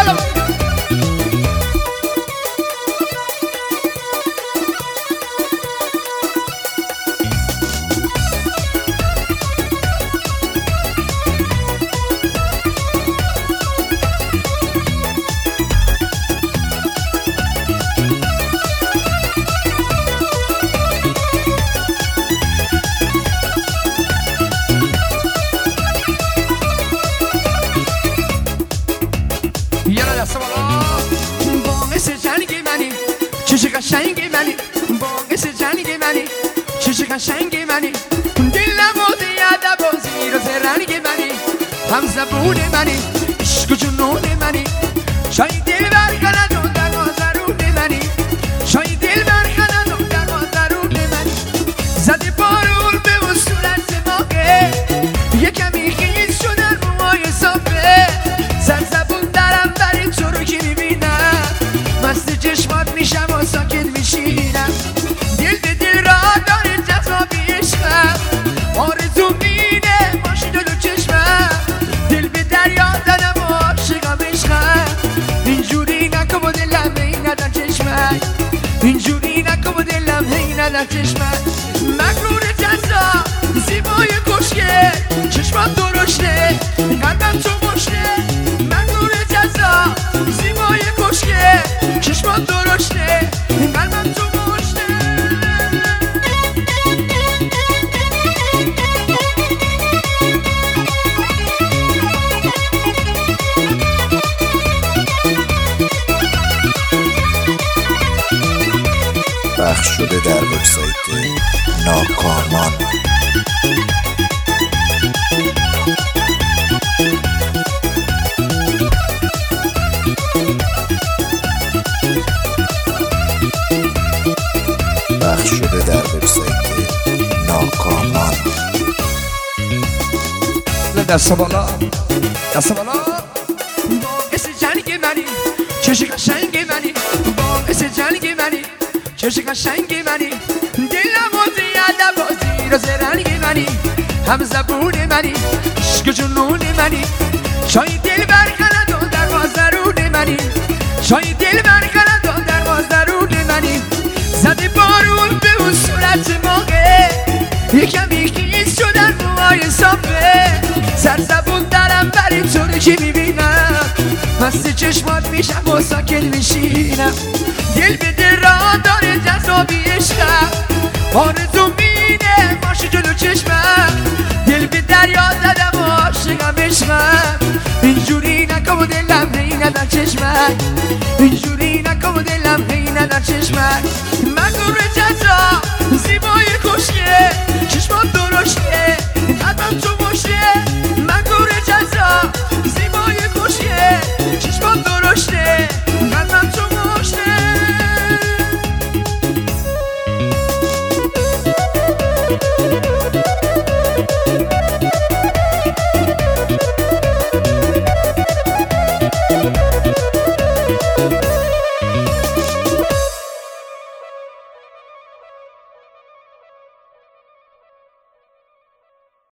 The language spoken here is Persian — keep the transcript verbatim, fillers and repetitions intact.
یالا چش قشنگ منی باعث جنگ منی چش قشنگ منی دلم و دیده بازی رو زرنگ منی هم زبون منی عشق و جنون منی شای دل برکند و در آزرون منی شای دل برکند و در آزرون منی زدی پارول به و صورت ماغه یکمی خیز شدن موهای صافه سر زبون درم بری تو رو که میبینم مست چشمات میشم و ساکت میشینم دل به دل را داره جذابی عشقم آرزو مینه باشی جلو چشمم دل به دریا زدم و عاشقم عشقم اینجوری نکن و دلم هی ندر چشمم اینجوری نکن و دلم هی ندر چشمم مغرور جزا زیبای کشکه چشمم درشته قلبم تو مشته مغرور جزا زیبای کشکه چشمم درشته قلبم تو مشته پخش شده در وبسایت ناکامان. پخش شده در وبسایت ناکامان. دست بالا دست بالا باعث جنگ منی چش قشنگ منی باعث جنگ منی چش قشنگ منی دلم و زیاده بازی رو زرنگ منی هم زبون منی عشق و جنون منی شای دل برکند و در بازرون منی شای دل برکند و در بازرون منی زده بارون به اون صورت ماغه یکمی خیز شدن موهای صافه سر زبون درم بری تو رو که میبینم مست چشمات میشم و ساکت میشینم دل به دل را داره جذابی عشقم آرزو مینه باشی جلو چشمم دل به دریا زدم و عاشقم عشقم اینجوری نکن و دلم هی ندر چشمم اینجوری نکن و دلم هی ندر چشمم مغرور جزا زیبای کشکه